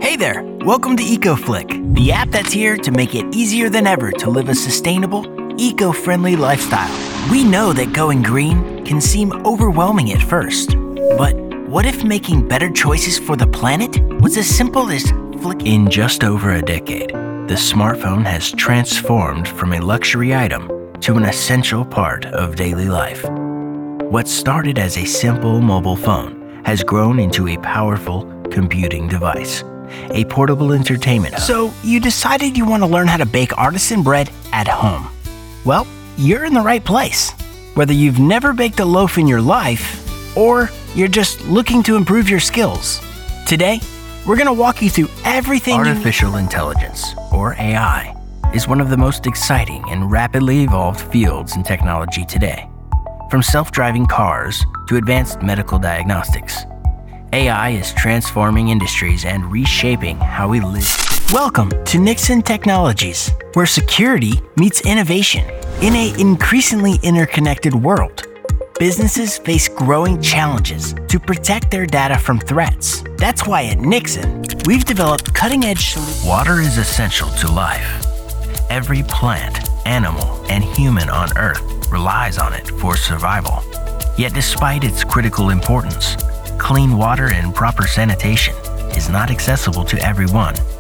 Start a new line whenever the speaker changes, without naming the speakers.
Hey there, welcome to EcoFlick, the app that's here to make it easier than ever to live a sustainable, eco-friendly lifestyle. We know that going green can seem overwhelming at first, but what if making better choices for the planet was as simple as flick? In just over a decade, the smartphone has transformed from a luxury item to an essential part of daily life. What started as a simple mobile phone has grown into a powerful computing device, a portable entertainment hub. So you decided you want to learn how to bake artisan bread at home. Well, you're in the right place. Whether you've never baked a loaf in your life or you're just looking to improve your skills. Today, we're going to walk you through everything. Artificial intelligence, or AI, is one of the most exciting and rapidly evolved fields in technology today. From self-driving cars to advanced medical diagnostics, AI is transforming industries and reshaping how we live. Welcome to Nixon Technologies, where security meets innovation. In an increasingly interconnected world, businesses face growing challenges to protect their data from threats. That's why at Nixon, we've developed cutting-edge solutions. Water is essential to life. Every plant, animal, and human on Earth relies on it for survival. Yet despite its critical importance, clean water and proper sanitation is not accessible to everyone.